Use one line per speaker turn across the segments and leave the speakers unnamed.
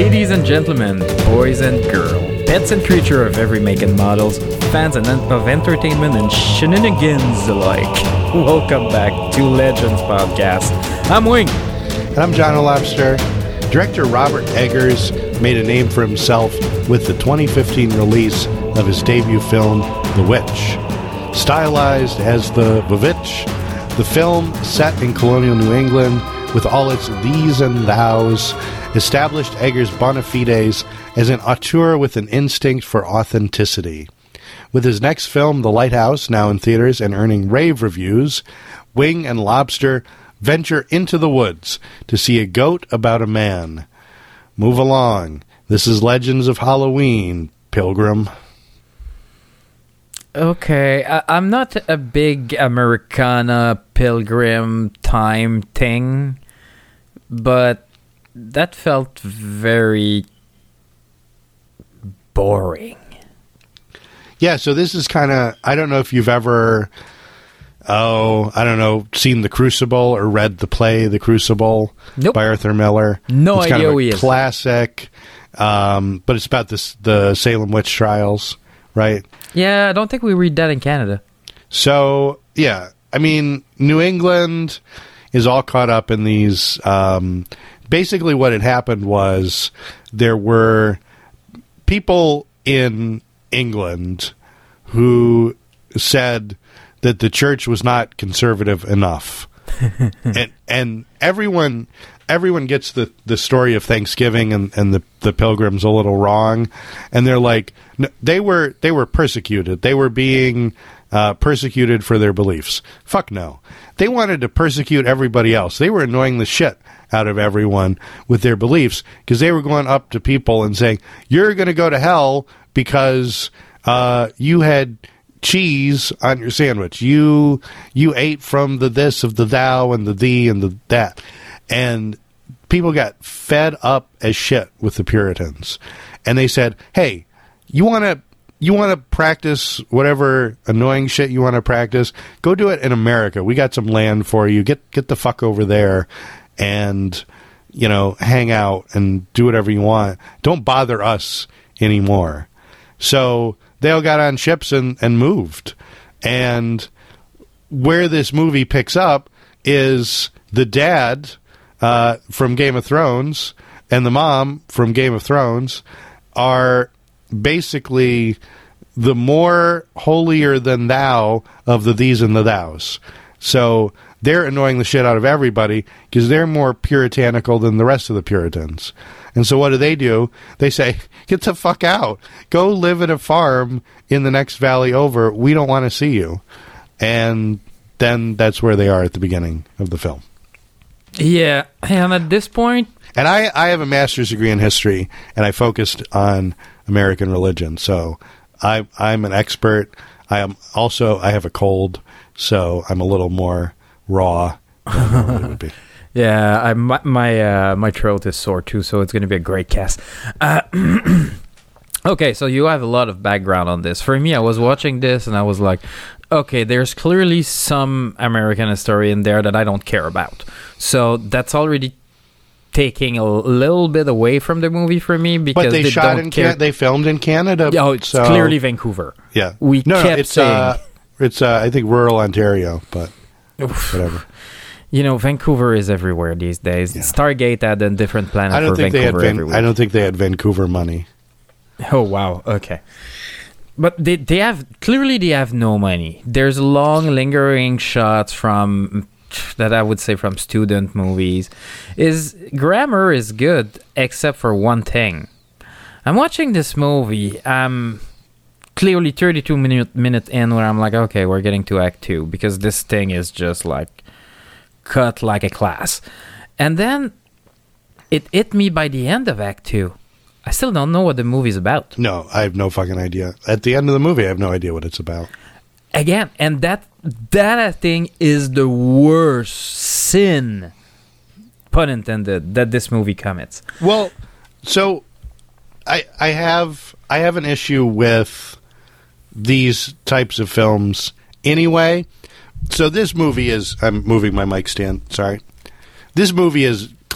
Ladies and gentlemen, boys and girls, pets and creature of every make and models, fans of entertainment and shenanigans alike, welcome back to Legends Podcast. I'm Wing.
And I'm John O'Lobster. Director Robert Eggers made a name for himself with the 2015 release of his debut film, The Witch. Stylized as the Vivitch, the film, set in colonial New England with all its these and thous, established Eggers' bona fides as an auteur with an instinct for authenticity. With his next film, The Lighthouse, now in theaters and earning rave reviews, Wing and Lobster venture into the woods to see a goat about a man. Move along. This is Legends of Halloween, Pilgrim.
Okay, I'm not a big Americana Pilgrim time thing, but that felt very boring.
Yeah, so this is kind of, I don't know if you've ever, seen The Crucible or read the play The Crucible by Arthur Miller.
No
it's
idea
kind of
who he is.
Classic, but it's about the Salem witch trials, right?
Yeah, I don't think we read that in Canada.
So, yeah, I mean, New England is all caught up in these. Basically, what had happened was there were people in England who said that the church was not conservative enough. and everyone gets the story of Thanksgiving and the Pilgrims a little wrong, and they're like, no, they were persecuted. They were being persecuted for their beliefs. Fuck no. They wanted to persecute everybody else. They were annoying the shit out of everyone with their beliefs because they were going up to people and saying, you're going to go to hell because you had cheese on your sandwich. You ate from the this of the thou and the thee and the that. And people got fed up as shit with the Puritans. And they said, hey, you want to practice whatever annoying shit you want to practice? Go do it in America. We got some land for you. Get the fuck over there and, hang out and do whatever you want. Don't bother us anymore. So they all got on ships and moved. And where this movie picks up is the dad from Game of Thrones and the mom from Game of Thrones are basically the more holier than thou of the these and the thous. So they're annoying the shit out of everybody because they're more puritanical than the rest of the Puritans. And so what do? They say, get the fuck out. Go live at a farm in the next valley over. We don't want to see you. And then that's where they are at the beginning of the film.
Yeah, and at this point...
And I have a master's degree in history, and I focused on American religion. So I'm an expert. I have a cold, so I'm a little more raw than I normally would be.
Yeah, my throat is sore too, so it's going to be a great cast. Okay, so you have a lot of background on this. For me, I was watching this and I was like, okay, there's clearly some American history in there that I don't care about. So that's already taking a little bit away from the movie for me because
but they shot in they filmed in Canada.
Oh, it's clearly Vancouver.
Yeah,
It's saying
it's I think rural Ontario, but whatever.
Vancouver is everywhere these days. Yeah. Stargate had a different planet for Vancouver every week.
I don't think they had Vancouver money.
Oh, wow. Okay. But they have no money. There's long, lingering shots from student movies. Grammar is good, except for one thing. I'm watching this movie. I'm clearly 32 minutes in where I'm like, okay, we're getting to Act 2 because this thing is just like cut like a class. And then it hit me by the end of Act 2. I still don't know what the movie's about.
No, I have no fucking idea. At the end of the movie, I have no idea what it's about.
Again, and that I think is the worst sin, pun intended, that this movie commits.
Well, so I have an issue with these types of films anyway. So this movie is... I'm moving my mic stand, sorry. This movie is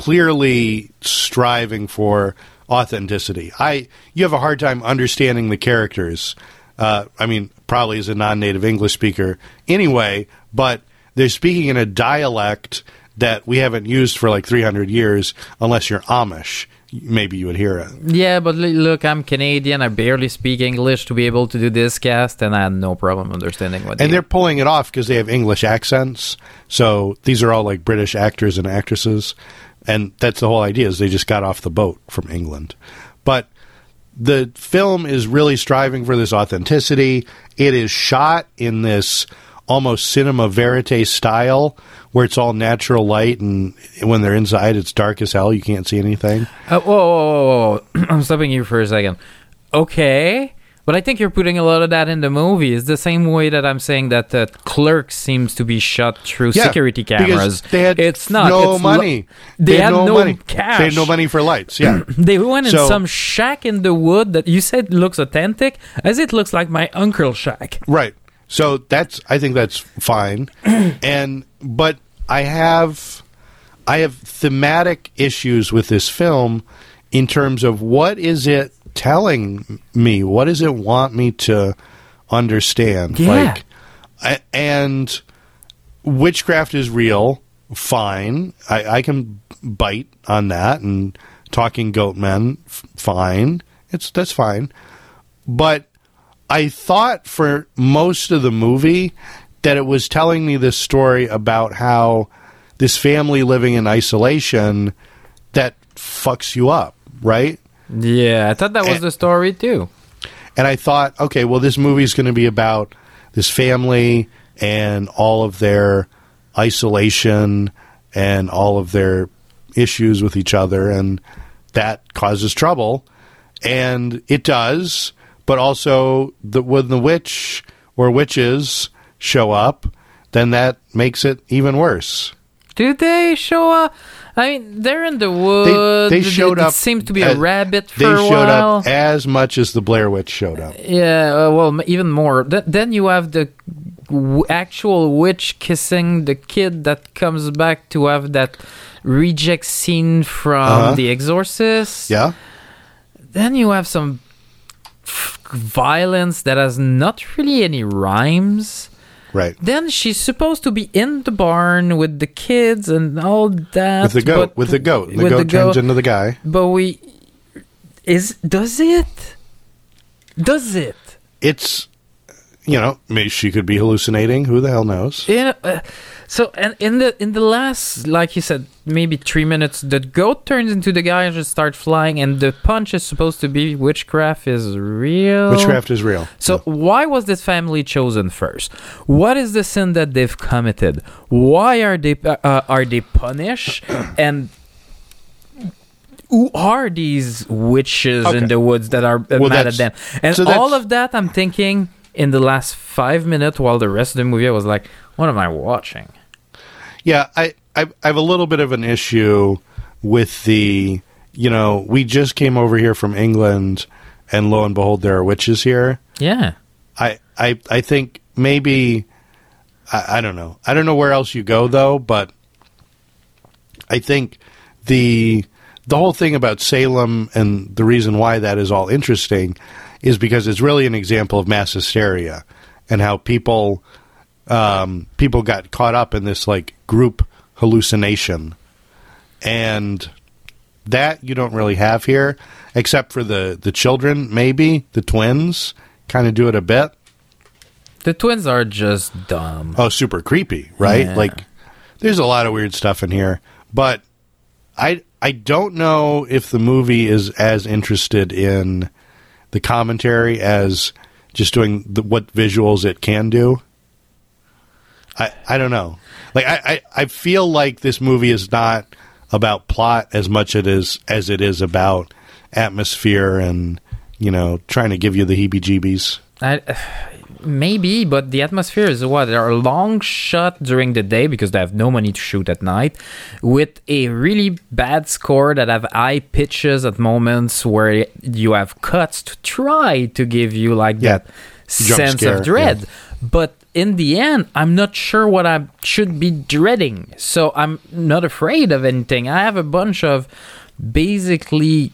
clearly striving for authenticity. You have a hard time understanding the characters. I mean, probably as a non-native English speaker anyway, but they're speaking in a dialect that we haven't used for like 300 years unless you're Amish. Maybe you would hear it.
Yeah, but look, I'm Canadian. I barely speak English to be able to do this cast, and I had no problem understanding what.
And they're pulling it off because they have English accents. So these are all like British actors and actresses, and that's the whole idea. Is they just got off the boat from England, but the film is really striving for this authenticity. It is shot in this almost cinema verite style where it's all natural light, and when they're inside it's dark as hell, you can't see anything.
Whoa. I'm stopping you for a second. Okay, but I think you're putting a lot of that in the movie. It's the same way that I'm saying that Clerks seems to be shot through security cameras.
They had money.
They had no
money.
cash.
They had no money for lights. Yeah.
They went in some shack in the wood that you said looks authentic, as it looks like my uncle's shack.
Right. So I think that's fine. But I have thematic issues with this film in terms of what is it telling me? What does it want me to understand?
Yeah.
And witchcraft is real. Fine. I can bite on that, and talking goat men, fine. That's fine. But I thought for most of the movie that it was telling me this story about how this family living in isolation that fucks you up, right?
Yeah, I thought that was the story too.
And I thought, okay, well, this movie's going to be about this family and all of their isolation and all of their issues with each other, and that causes trouble. And it does. But also, when the witch or witches show up, then that makes it even worse.
Do they show up? I mean, they're in the woods.
They showed up.
It seems to be a rabbit for a while.
They showed up as much as the Blair Witch showed up.
Yeah, well, even more. Then you have the actual witch kissing the kid that comes back to have that reject scene from The Exorcist.
Yeah.
Then you have some violence that has not really any rhymes.
Right.
Then she's supposed to be in the barn with the kids and all that.
With the goat. The goat turns into the guy.
But does it?
It's, maybe she could be hallucinating. Who the hell knows?
So, and in the last, like you said, maybe 3 minutes, the goat turns into the guy and just starts flying, and the punch is supposed to be witchcraft is real.
Witchcraft is real.
So why was this family chosen first? What is the sin that they've committed? Why are they punished? And who are these witches in the woods that are mad at them? And all of that, I'm thinking, in the last 5 minutes, while the rest of the movie, I was like, what am I watching?
Yeah, I have a little bit of an issue with we just came over here from England, and lo and behold, there are witches here.
Yeah.
I think maybe, I don't know. I don't know where else you go, though, but I think the whole thing about Salem and the reason why that is all interesting is because it's really an example of mass hysteria and how people got caught up in this like group hallucination, and that you don't really have here, except for the children. Maybe the twins kind of do it a bit.
The twins are just dumb.
Oh, super creepy, right?
Yeah.
Like, there's a lot of weird stuff in here, but I don't know if the movie is as interested in the commentary as just doing what visuals it can do. I don't know. Like, I feel like this movie is not about plot as much as it is about atmosphere and, trying to give you the heebie-jeebies.
Maybe, but the atmosphere is what? There are long shots during the day because they have no money to shoot at night, with a really bad score that have high pitches at moments where you have cuts to try to give you that sense of dread. Yeah. But in the end, I'm not sure what I should be dreading. So I'm not afraid of anything. I have a bunch of basically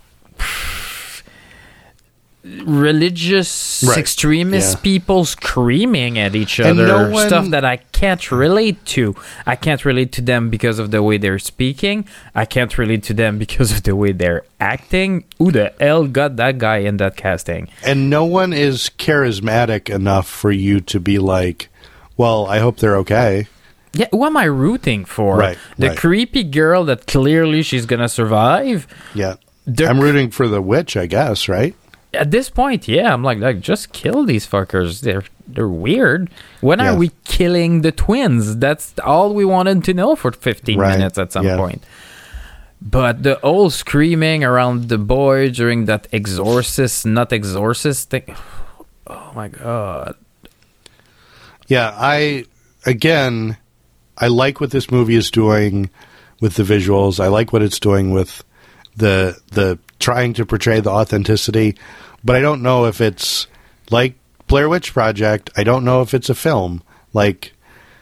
religious extremist people screaming at each other, stuff that I can't relate to. I can't relate to them because of the way they're speaking. I can't relate to them because of the way they're acting. Who the hell got that guy in that casting?
And no one is charismatic enough for you to be like, well, I hope they're okay.
Yeah, who am I rooting for? The creepy girl that clearly she's gonna survive?
Yeah. I'm rooting for the witch, I guess, right?
At this point, yeah, I'm like, just kill these fuckers. They're weird. When are we killing the twins? That's all we wanted to know for 15 minutes at some point. But the whole screaming around the boy during that not exorcist thing. Oh my god.
Yeah, I like what this movie is doing with the visuals. I like what it's doing with the trying to portray the authenticity, but I don't know if it's like Blair Witch Project. I don't know if it's a film. Like,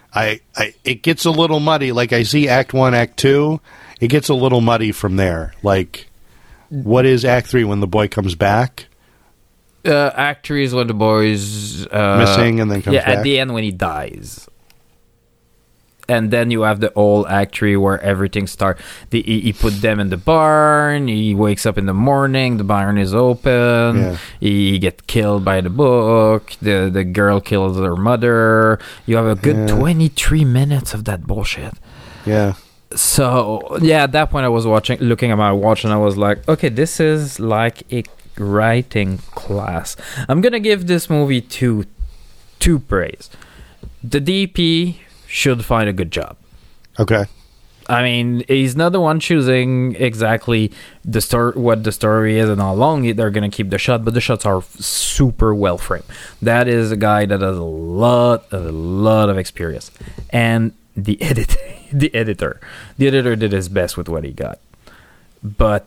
it gets a little muddy. Like, I see Act 1, Act 2. It gets a little muddy from there. Like, what is Act 3 when the boy comes back?
Act 3 is when the boy's
missing and then comes back.
Yeah, at the end when he dies. And then you have the old Act 3 where everything starts. He put them in the barn. He wakes up in the morning. The barn is open.
Yeah.
He gets killed by the book. The girl kills her mother. You have a good 23 minutes of that bullshit.
Yeah.
So, yeah, at that point I was looking at my watch, and I was like, okay, this is like a writing class. I'm going to give this movie two praise. The DP should find a good job.
Okay.
I mean, he's not the one choosing exactly what the story is and how long they're going to keep the shot, but the shots are super well framed. That is a guy that has a lot of experience. And the editor did his best with what he got. But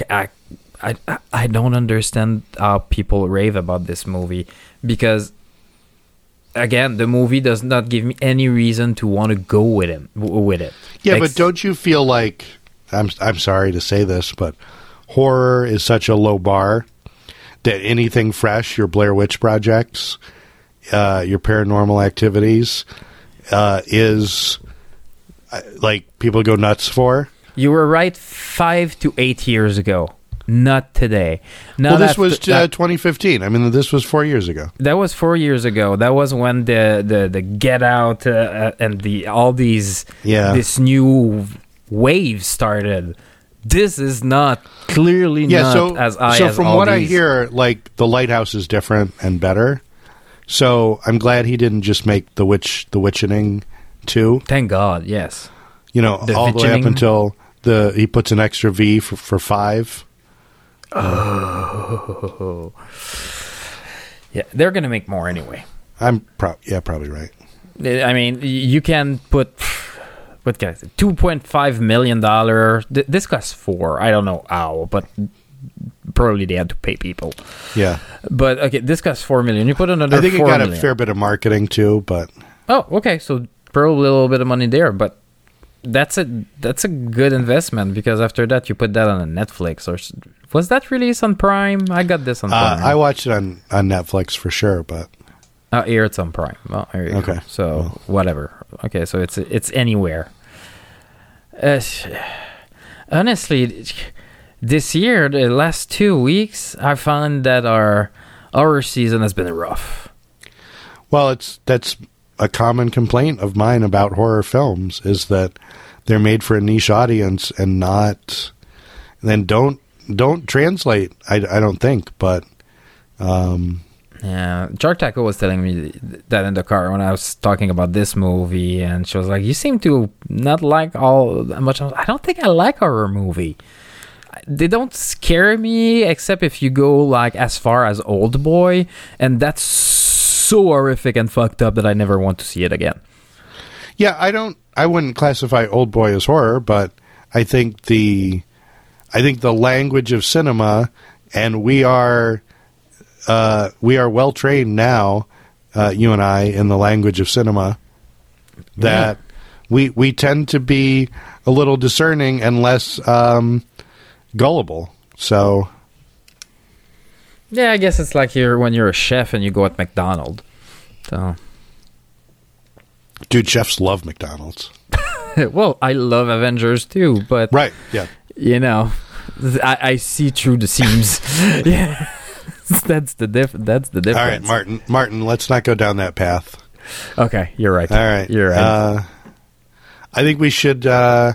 I don't understand how people rave about this movie, because again, the movie does not give me any reason to want to go with it.
Yeah, but don't you feel like, I'm sorry to say this, but horror is such a low bar that anything fresh, your Blair Witch Projects, your Paranormal Activities, is like people go nuts for?
You were right 5 to 8 years ago. Not today.
Well, this was 2015. I mean, this was 4 years ago.
That was 4 years ago. That was when the Get Out and this new wave started. This is not clearly not as high.
So
as
from
all
what I
these.
hear, like, The Lighthouse is different and better. So I'm glad he didn't just make The Witchening 2.
Thank God. Yes.
You know, all the way up until he puts an extra V for 5.
Oh, yeah, they're gonna make more anyway.
Probably right.
I mean, you can put what can I say, $2.5 million. This costs $4 million. I don't know how, but probably they had to pay people.
Yeah,
but okay, this costs $4 million. You put another.
I think it got
$4 million.
a fair bit of marketing too, but
okay, so probably a little bit of money there, but. That's a good investment, because after that you put that on a Netflix, or was that released on Prime? I got this on Prime.
I watched it on Netflix for sure, but
here it's on Prime. Well, here you go. So whatever. Okay, so it's anywhere. Honestly, this year, the last 2 weeks, I found that our season has been rough.
Well, that's a common complaint of mine about horror films, is that they're made for a niche audience and don't translate. I don't think, but
yeah, Shark Taco was telling me that in the car when I was talking about this movie, and she was like, "You seem to not like all that much." I don't think I like horror movie. They don't scare me, except if you go like as far as Old Boy, and that's so horrific and fucked up that I never want to see it again.
Yeah, I wouldn't classify Old Boy as horror, but I think the language of cinema, and we are well trained now you and I, in the language of cinema, that we tend to be a little discerning and less gullible. So,
yeah, I guess it's like when you're a chef and you go at McDonald's. So,
dude, chefs love McDonald's.
well, I love Avengers too, but
right, yeah,
you know, I see through the seams. Yeah, that's the difference.
All right, Martin, let's not go down that path.
Okay, you're right.
All right,
you're right.
I think we should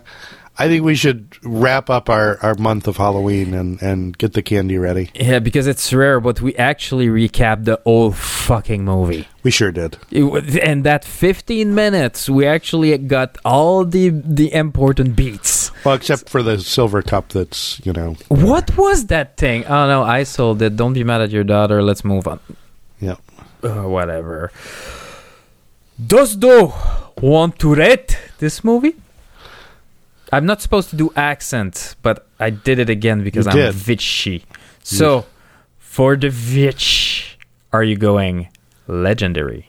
wrap up our month of Halloween and get the candy ready.
Yeah, because it's rare, but we actually recapped the whole fucking movie.
We sure did.
And that 15 minutes, we actually got all the important beats.
Well, except for the silver cup that's,
What was that thing? Oh, no, I sold it. Don't be mad at your daughter. Let's move on.
Yeah.
Whatever. Does do want to rate this movie? I'm not supposed to do accent, but I did it again because I'm Vichy. So, for the Vich, are you going legendary?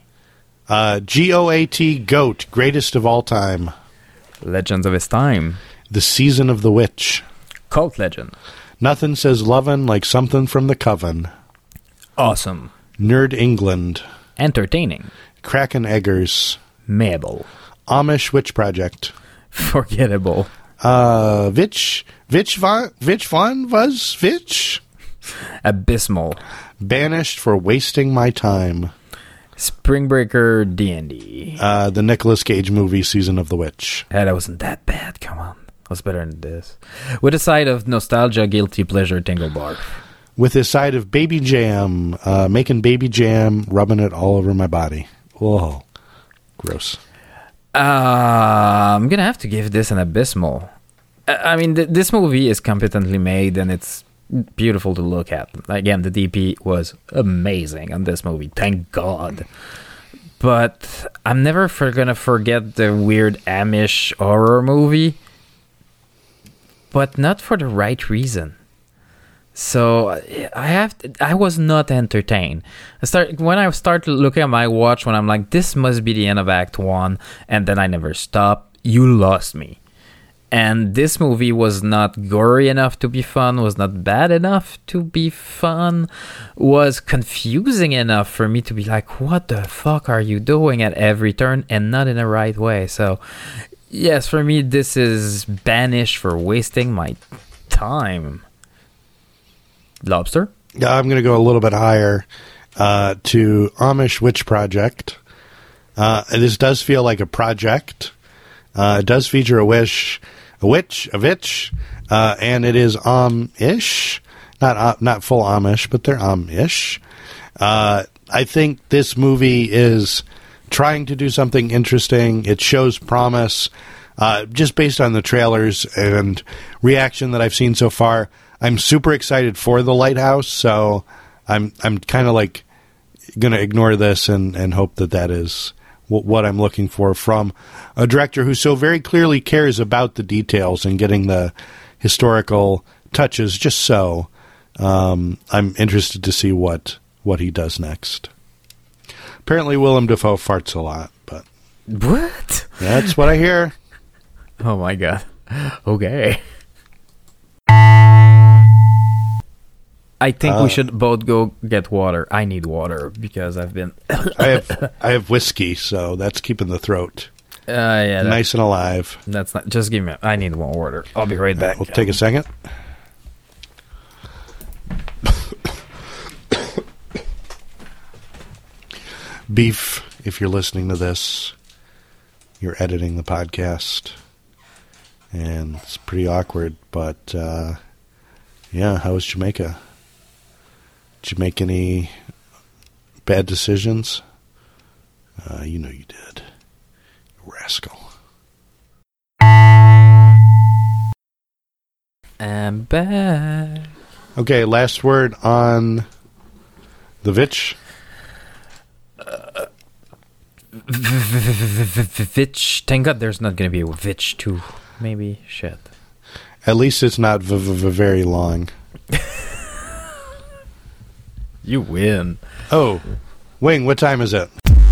GOAT, GOAT, greatest of all time.
Legends of his time.
The Season of the Witch.
Cult legend.
Nothing says lovin' like something from the Coven.
Awesome.
Nerd England.
Entertaining.
Kraken Eggers.
Mabel.
Amish Witch Project.
Forgettable.
Vitch Von was Vitch.
Abysmal.
Banished for wasting my time.
Spring Breaker D&D.
The Nicolas Cage movie Season of the Witch.
Yeah, that wasn't that bad. Come on. It was better than this. With a side of nostalgia, guilty pleasure, tingle bar.
With a side of baby jam, making baby jam, rubbing it all over my body. Whoa. Gross.
I'm gonna have to give this an abysmal. I mean, this movie is competently made and it's beautiful to look at. Again, the DP was amazing on this movie. Thank God. But I'm never gonna forget the weird Amish horror movie. But not for the right reason. So I was not entertained. When I started looking at my watch, when I'm like, this must be the end of Act 1, and then I never stopped, you lost me. And this movie was not gory enough to be fun, was not bad enough to be fun, was confusing enough for me to be like, what the fuck are you doing at every turn, and not in the right way. So, yes, for me, this is banished for wasting my time. Lobster?
Yeah, I'm going to go a little bit higher to Amish Witch Project. This does feel like a project. It does feature a witch, and it is Amish. Not full Amish, but they're Amish. I think this movie is trying to do something interesting. It shows promise. Just based on the trailers and reaction that I've seen so far, I'm super excited for The Lighthouse, so I'm kind of like going to ignore this and hope that is what I'm looking for from a director who so very clearly cares about the details and getting the historical touches just so. I'm interested to see what he does next. Apparently Willem Dafoe farts a lot, but...
What?
That's what I hear.
Oh my god. Okay. I think we should both go get water. I need water because I've been...
I have whiskey, so that's keeping the throat nice and alive.
That's not... Just give me... I need more water. I'll be right back.
We'll take a second. Beef, if you're listening to this, you're editing the podcast. And it's pretty awkward, but yeah, how was Jamaica? Did you make any bad decisions? You know you did. You rascal.
I'm back.
Okay, last word on the Vitch.
Vitch. Thank God there's not going to be a Vitch 2. Maybe. Shit.
At least it's not very long.
You win.
Oh, Wing, what time is it?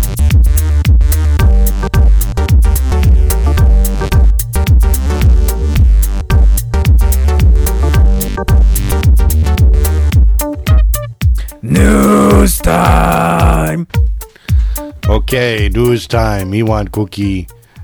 News time.
Okay, news time. Ewan Cookie.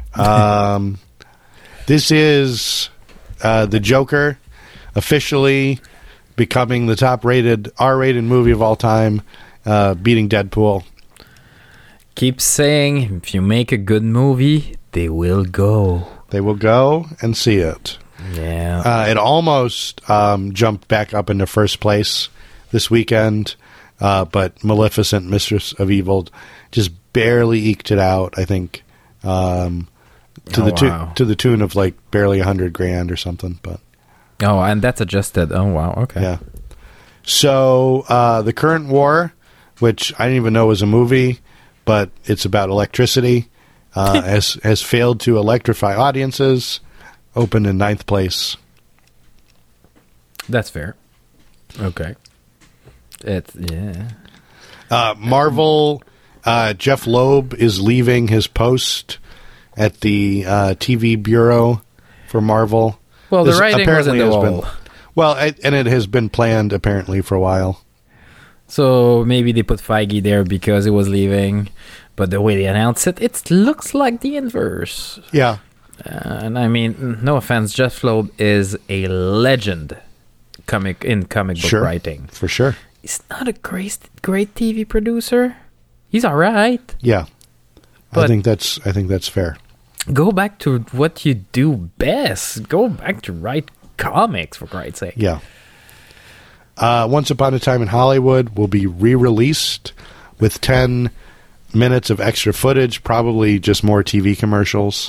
This is the Joker officially becoming the top-rated R-rated movie of all time, beating Deadpool.
Keep saying, if you make a good movie, they will go.
They will go and see it.
Yeah.
It almost jumped back up into first place this weekend, but Maleficent, Mistress of Evil, just barely eked it out. I think to the tune of like barely $100,000 or something. But
and that's adjusted. Oh wow, okay.
Yeah. So the current war, which I didn't even know was a movie, but it's about electricity, has failed to electrify audiences. Opened in 9th place.
That's fair. Okay. Yeah.
Marvel, Jeff Loeb is leaving his post at the TV bureau for Marvel.
Well, the writing was in the wall.
And it has been planned apparently for a while.
So maybe they put Feige there because he was leaving, but the way they announced it, it looks like the inverse.
Yeah.
And I mean, no offense, Jeff Loeb is a legend comic book writing.
For sure.
He's not a great TV producer. He's all right.
Yeah. I think that's fair.
Go back to what you do best. Go back to write comics, for Christ's sake.
Yeah. Once Upon a Time in Hollywood will be re-released with 10 minutes of extra footage, probably just more TV commercials.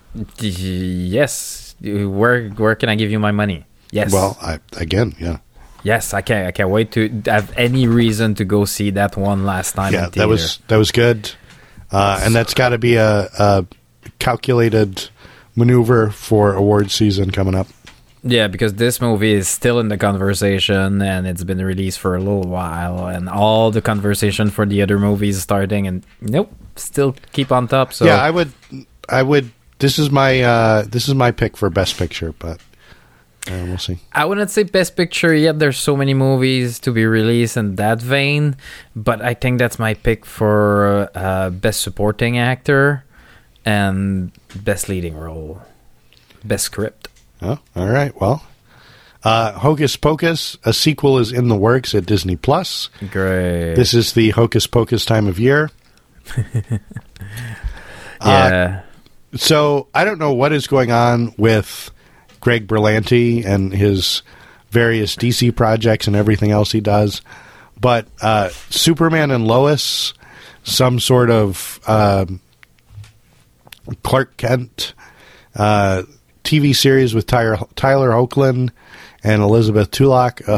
Yes. Where can I give you my money? Yes.
Well, yeah.
Yes, I can't wait to have any reason to go see that one last time.
Yeah,
in theater.
that was good, and that's got to be a calculated maneuver for award season coming up.
Yeah, because this movie is still in the conversation, and it's been released for a little while, and all the conversation for the other movies starting, and nope, still keep on top. So
yeah, I would. This is my pick for Best Picture, but we'll see.
I wouldn't say Best Picture yet. There's so many movies to be released in that vein, but I think that's my pick for Best Supporting Actor and Best Leading Role, Best Script.
Oh, all right. Well, Hocus Pocus, a sequel is in the works at Disney Plus.
Great.
This is the Hocus Pocus time of year.
Yeah.
So I don't know what is going on with Greg Berlanti and his various DC projects and everything else he does, but Superman and Lois, some sort of Clark Kent TV series with Tyler Hoechlin and Elizabeth Tulloch.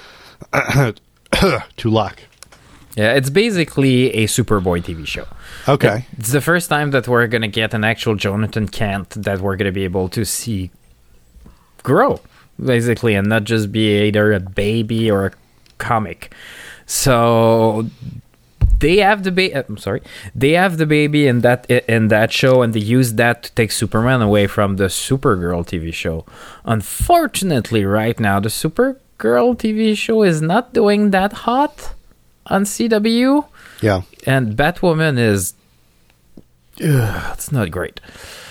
Tulloch.
Yeah, it's basically a Superboy TV show.
Okay.
It's the first time that we're going to get an actual Jonathan Kent that we're going to be able to see grow, basically, and not just be either a baby or a comic. So they have the they have the baby in that show, and they use that to take Superman away from the Supergirl TV show. Unfortunately, right now the Supergirl TV show is not doing that hot on CW.
Yeah.
And Batwoman is it's not great.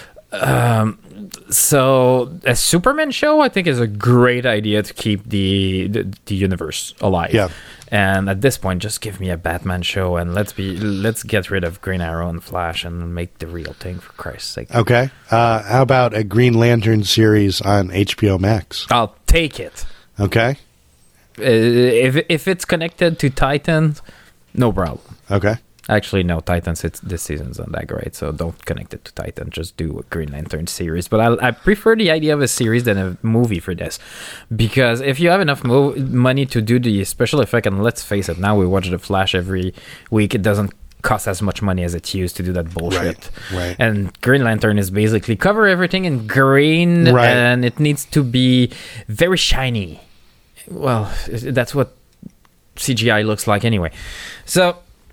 So a Superman show, I think, is a great idea to keep the universe alive.
Yeah.
And at this point, just give me a Batman show, and let's get rid of Green Arrow and Flash and make the real thing, for Christ's sake.
Okay. How about a Green Lantern series on HBO Max?
I'll take it.
Okay.
If it's connected to Titans, no problem.
Okay.
Actually, no, Titans, this season's not that great, so don't connect it to Titan. Just do a Green Lantern series. But I prefer the idea of a series than a movie for this. Because if you have enough money to do the special effect, and let's face it, now we watch The Flash every week, it doesn't cost as much money as it used to do that bullshit.
Right.
And Green Lantern is basically cover everything in green, and it needs to be very shiny. Well, that's what CGI looks like anyway. So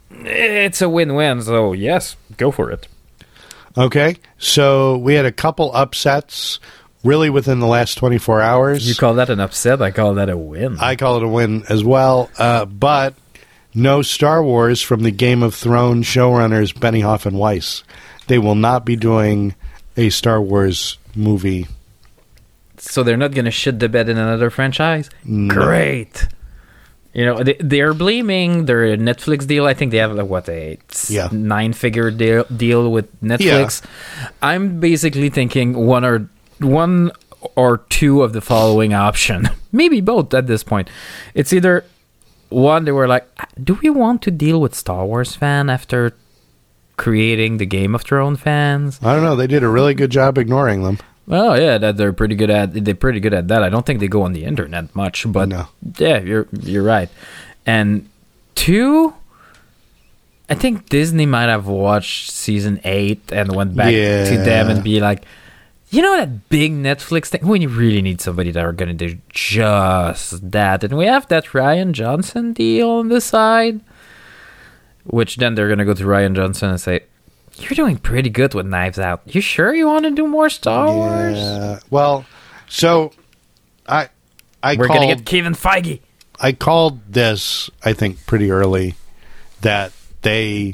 it's a win-win. So yes, go for it.
Okay, so we had a couple upsets really within the last 24 hours.
You call that an upset? I call that a win.
I call it a win as well, but no Star Wars from the Game of Thrones showrunners Benioff and Weiss. They will not be doing a Star Wars movie.
So they're not going to shit the bed in another franchise?
No.
Great. You know, they're blaming their Netflix deal. I think they have, like, what, a 9-figure deal with Netflix. Yeah. I'm basically thinking one or two of the following option. Maybe both at this point. It's either, one, they were like, do we want to deal with Star Wars fan after creating the Game of Thrones fans?
I don't know. They did a really good job ignoring them.
Well, yeah, that they're pretty good at that. I don't think they go on the internet much, but
no.
Yeah, you're right. And two, I think Disney might have watched season 8 and went back to them and be like, you know that big Netflix thing? We really need somebody that are going to do just that. And we have that Rian Johnson deal on the side, which then they're going to go to Rian Johnson and say, you're doing pretty good with Knives Out. You sure you want to do more Star Wars?
Yeah. Well, so we're
going to get Kevin Feige.
I called this, I think, pretty early that the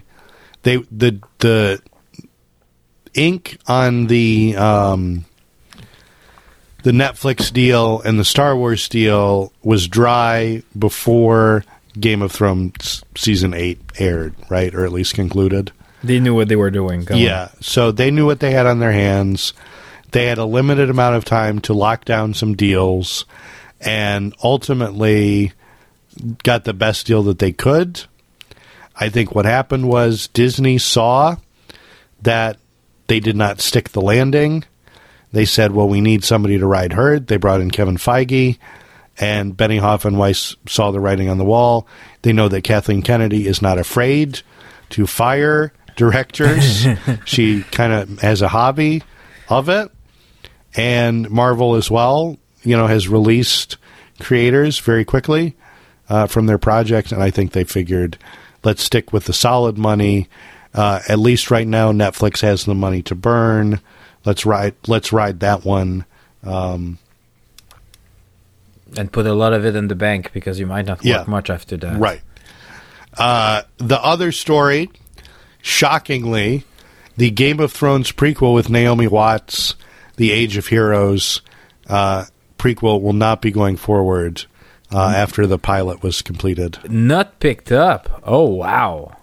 ink on the Netflix deal and the Star Wars deal was dry before Game of Thrones season 8 aired, right? Or at least concluded.
They knew what they were doing.
Yeah, so they knew what they had on their hands. They had a limited amount of time to lock down some deals and ultimately got the best deal that they could. I think what happened was Disney saw that they did not stick the landing. They said, well, we need somebody to ride herd. They brought in Kevin Feige, and Benioff and Weiss saw the writing on the wall. They know that Kathleen Kennedy is not afraid to fire directors. She kind of has a hobby of it. And Marvel as well, has released creators very quickly from their project. And I think they figured, let's stick with the solid money. At least right now, Netflix has the money to burn. Let's ride that one.
And put a lot of it in the bank because you might not work much after that.
Right. The other story, shockingly, the Game of Thrones prequel with Naomi Watts, The Age of Heroes prequel will not be going forward after the pilot was completed.
Not picked up. Oh, wow.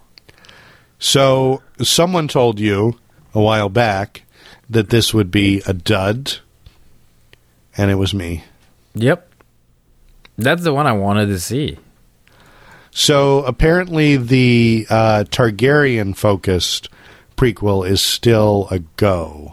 So someone told you a while back that this would be a dud, and it was me.
Yep. That's the one I wanted to see.
So apparently the Targaryen-focused prequel is still a go.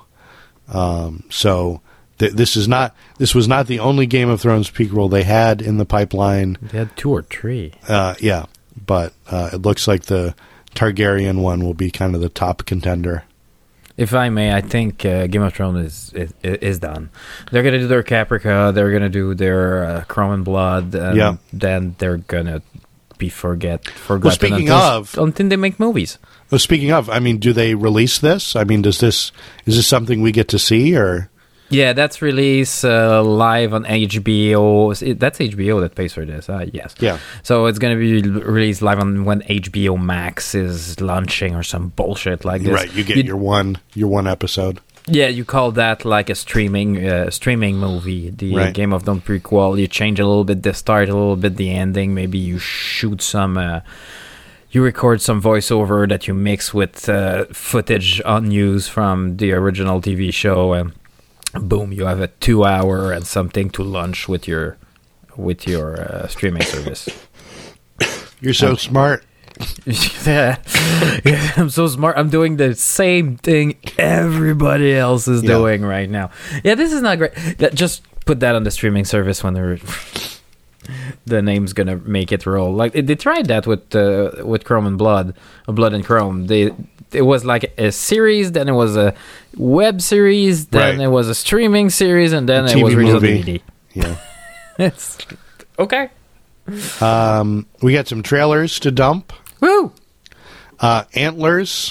So this was not the only Game of Thrones prequel they had in the pipeline.
They had 2 or 3.
Yeah, but it looks like the Targaryen one will be kind of the top contender.
If I may, I think Game of Thrones is done. They're going to do their Caprica, they're going to do their Chrome and Blood, and then they're going to be forgotten until they make movies.
Well, speaking of, do they release this? Is this something we get to see, or?
Yeah, that's released live on HBO. That's HBO that pays for this. Yes.
Yeah.
So it's going to be released live on when HBO Max is launching or some bullshit like this.
Right. You get your one episode.
Yeah, you call that like a streaming movie. The Game of Thrones prequel. You change a little bit the start, a little bit the ending. Maybe you shoot some. You record some voiceover that you mix with footage unused from the original TV show, and boom, you have a 2-hour and something to launch with your streaming service.
You're so smart.
Yeah, I'm so smart. I'm doing the same thing everybody else is doing right now. Yeah, this is not great. Just put that on the streaming service when the name's gonna make it roll. Like they tried that with Chrome and Blood and Chrome. It was like a series, then it was a web series, then it was a streaming series, and then it was released on DVD.
Yeah,
it's okay.
We got some trailers to dump.
Woo!
Antlers.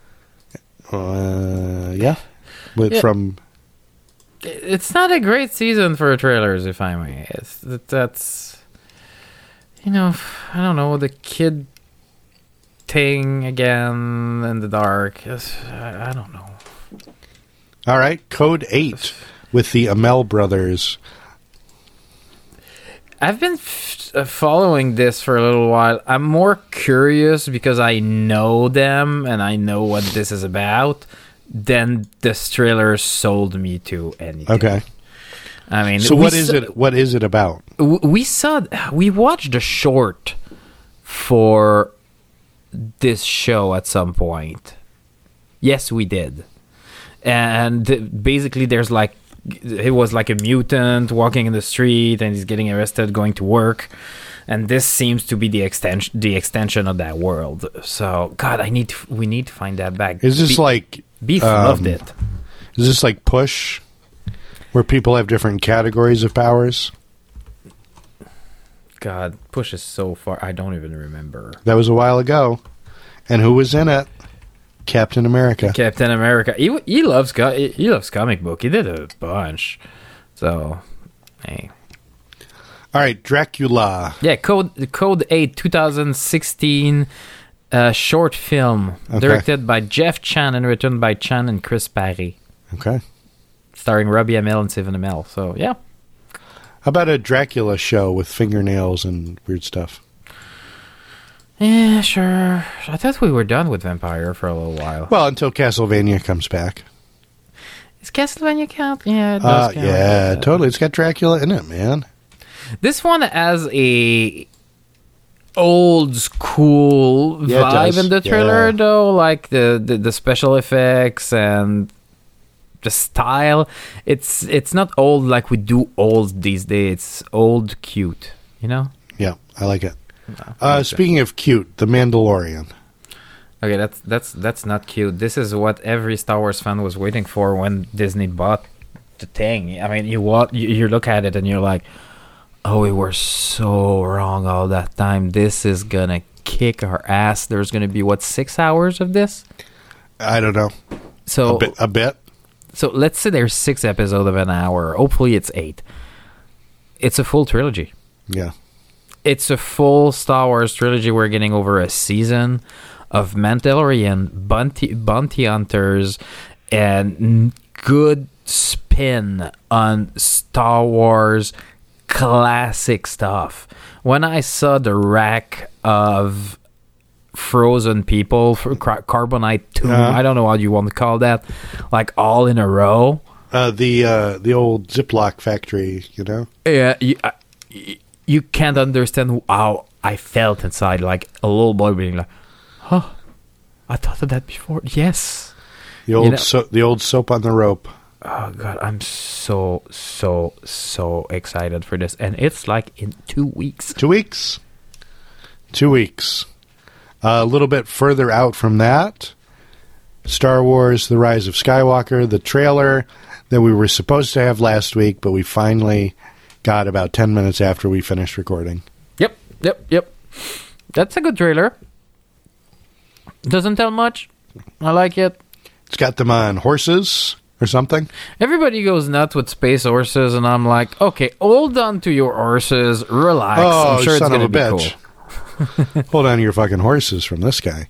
Yeah. From...
It's not a great season for trailers, if I may. That's... I don't know, the kid thing again in the dark. I don't know.
All right, Code 8 with the Amell brothers.
I've been following this for a little while. I'm more curious because I know them and I know what this is about than this trailer sold me to anything.
Okay.
I mean,
so what is it? What is it about?
We watched a short for this show at some point. Yes, we did. And basically, it was like a mutant walking in the street, and he's getting arrested, going to work, and this seems to be the extension of that world. So, God, we need to find that back.
Is this like
Beef loved it?
Is this like Push, where people have different categories of powers?
God, Push is so far. I don't even remember.
That was a while ago, and who was in it? Captain America.
Captain America. He loves comic book. He did a bunch. So, hey.
All right, Dracula.
Yeah, Code 8, 2016 short film.
Okay.
Directed by Jeff Chan and written by Chan and Chris Parry.
Okay.
Starring Robbie Amell and Stephen Amell. So, yeah.
How about a Dracula show with fingernails and weird stuff?
Yeah, sure. I thought we were done with Vampire for a little while.
Well, until Castlevania comes back.
Is Castlevania count? Yeah, it does count.
Yeah, totally. It's got Dracula in it, man.
This one has a old school vibe in the trailer, though. Like the special effects and the style. It's not old like we do old these days. It's old cute, you know?
Yeah, I like it. Speaking of cute, The Mandalorian.
Okay, that's not cute. This is what every Star Wars fan was waiting for when Disney bought the thing. I mean, you look at it and you're like, oh, we were so wrong all that time. This is gonna kick our ass. There's gonna be 6 hours of this?
I don't know.
So
a bit.
So let's say there's 6 episodes of an hour. Hopefully it's 8. It's a full trilogy.
Yeah.
It's a full Star Wars trilogy. We're getting over a season of Mandalorian, bounty hunters, and good spin on Star Wars classic stuff. When I saw the rack of frozen people, for Carbonite tomb, I don't know what you want to call that, like all in a row.
The old Ziploc factory, you know?
Yeah, you can't understand how I felt inside, like a little boy being like, "Huh, I thought of that before." Yes,
the old soap on the rope.
Oh God, I'm so excited for this, and it's like in 2 weeks.
2 weeks. 2 weeks. A little bit further out from that, Star Wars: The Rise of Skywalker, the trailer that we were supposed to have last week, but we finally got about 10 minutes after we finished recording.
Yep. That's a good trailer. Doesn't tell much. I like it.
It's got them on horses or something.
Everybody goes nuts with space horses, and I'm like, okay, hold on to your horses, relax.
Oh,
I'm sure
son
it's going
of
to
a
be
bitch.
cool.
Hold on to your fucking horses from this guy.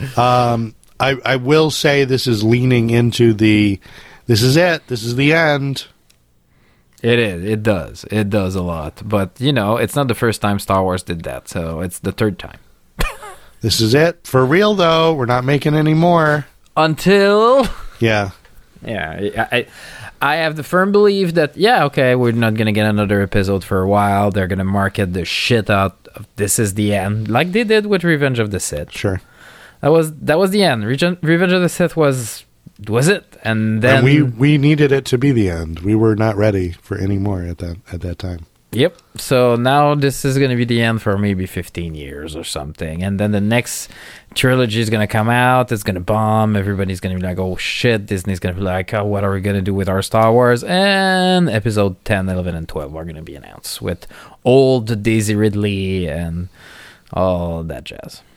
I will say this is leaning into this is it. This is the end.
It is. It does. It does a lot. But, it's not the first time Star Wars did that, so it's the third time.
This is it. For real, though. We're not making any more.
Until...
Yeah.
Yeah. I have the firm belief that, we're not going to get another episode for a while. They're going to market the shit out of this is the end, like they did with Revenge of the Sith.
Sure.
That was the end. Revenge of the Sith was it, and then
we needed it to be the end. We were not ready for any more at that time.
Yep. So now this is going to be the end for maybe 15 years or something, and then the next trilogy is going to come out. It's going to bomb. Everybody's going to be like, "Oh shit!" Disney's going to be like, "Oh, what are we going to do with our Star Wars?" And episode 10, 11, and 12 are going to be announced with old Daisy Ridley and all that jazz.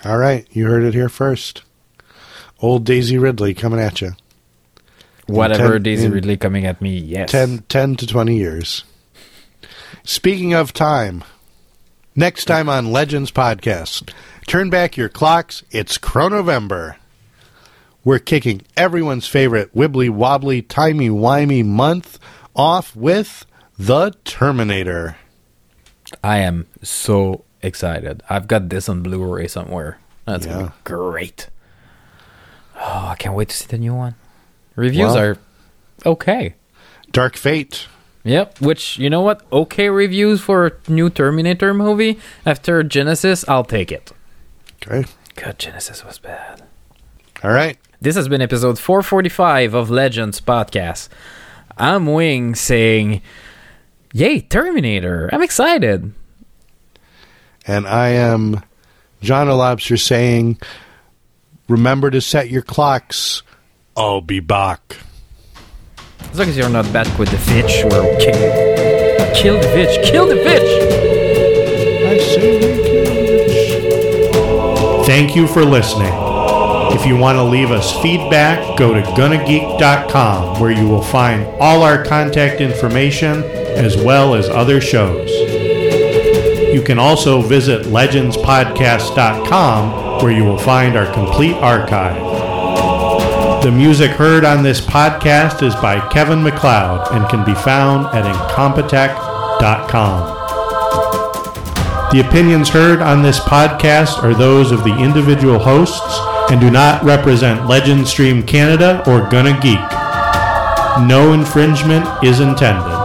All right, you heard it here first. Old Daisy Ridley coming at you.
Whatever Daisy Ridley coming at me, yes.
10 to 20 years. Speaking of time, next time on Legends Podcast, turn back your clocks, it's Chronovember. We're kicking everyone's favorite wibbly-wobbly, timey-wimey month off with The Terminator.
I am so excited. I've got this on Blu-ray somewhere. That's gonna be great. Oh, I can't wait to see the new one. Reviews are okay.
Dark Fate.
Yep, which, you know what? Okay reviews for a new Terminator movie. After Genesis, I'll take it.
Okay.
God, Genesis was bad.
All right.
This has been episode 445 of Legends Podcast. I'm Wing saying, yay, Terminator. I'm excited.
And I am John O'Lobster saying, remember to set your clocks. I'll be back.
As long as you're not back with the Vitch, we're okay. Kill the Vitch. Kill the Vitch.
I say we kill the Vitch.
Thank you for listening. If you want to leave us feedback, go to gonnageek.com, where you will find all our contact information as well as other shows. You can also visit legendspodcast.com, where you will find our complete archive. The music heard on this podcast is by Kevin MacLeod and can be found at incompetech.com. The opinions heard on this podcast are those of the individual hosts and do not represent Legend Stream Canada or Gonna Geek. No infringement is intended.